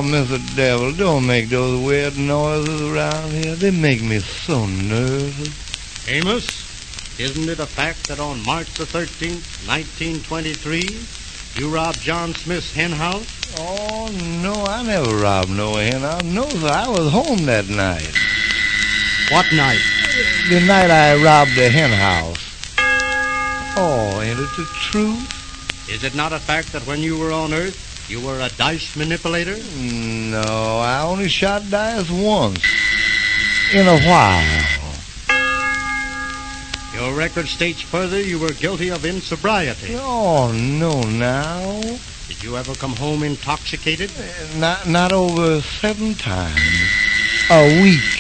Mr. Devil, don't make those weird noises around here. They make me so nervous. Amos, isn't it a fact that on March the 13th, 1923, you robbed John Smith's hen house? Oh, no, I never robbed no hen house. No, sir, I was home that night. What night? The night I robbed the hen house. Oh, ain't it the truth? Is it not a fact that when you were on Earth, you were a dice manipulator? No, I only shot dice once. In a while. Your record states further you were guilty of insobriety. Oh, no, now. Did you ever come home intoxicated? Not over 7 times. A week.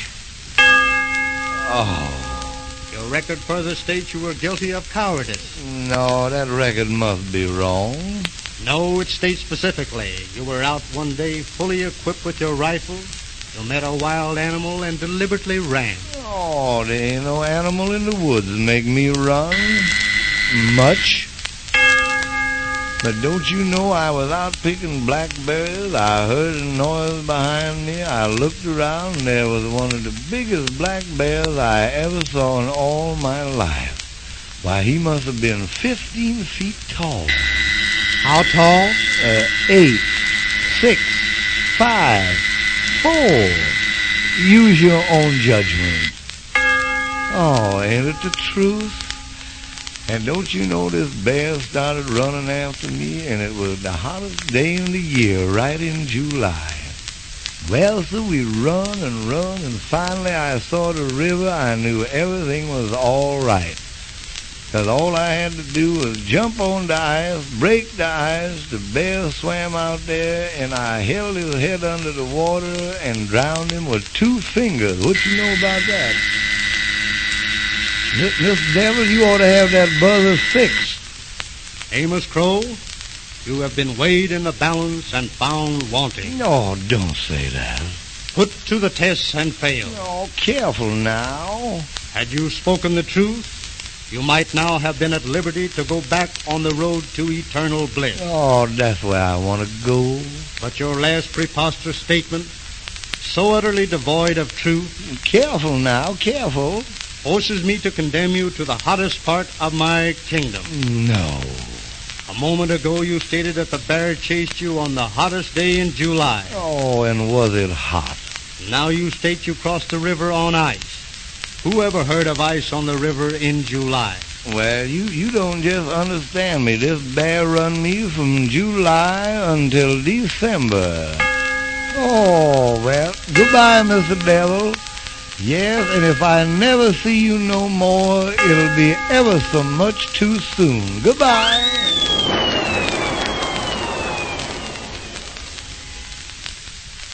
Oh. Your record further states you were guilty of cowardice. No, that record must be wrong. No, it states specifically you were out one day fully equipped with your rifle. You met a wild animal and deliberately ran. Oh, there ain't no animal in the woods make me run much. But don't you know I was out picking blackberries? I heard a noise behind me. I looked around, and there was one of the biggest black bears I ever saw in all my life. Why, he must have been 15 feet tall. How tall? 8, 6, 5, 4. Use your own judgment. Oh, ain't it the truth? And don't you know this bear started running after me, and it was the hottest day in the year, right in July. Well, so we run, and finally I saw the river. I knew everything was all right. 'Cause all I had to do was jump on the ice, break the ice. The bear swam out there, and I held his head under the water and drowned him with 2 fingers. What you know about that? Miss Devil, you ought to have that buzzer fixed. Amos Crow, you have been weighed in the balance and found wanting. No, don't say that. Put to the test and failed. Oh, careful now. Had you spoken the truth, you might now have been at liberty to go back on the road to eternal bliss. Oh, that's where I want to go. But your last preposterous statement, so utterly devoid of truth, Careful now, careful. forces me to condemn you to the hottest part of my kingdom. No. A moment ago you stated that the bear chased you on the hottest day in July. Oh, and was it hot? Now you state you crossed the river on ice. Who ever heard of ice on the river in July? Well, you don't just understand me. This bear run me from July until December. Oh, well, goodbye, Mr. Devil. Yes, and if I never see you no more, it'll be ever so much too soon. Goodbye.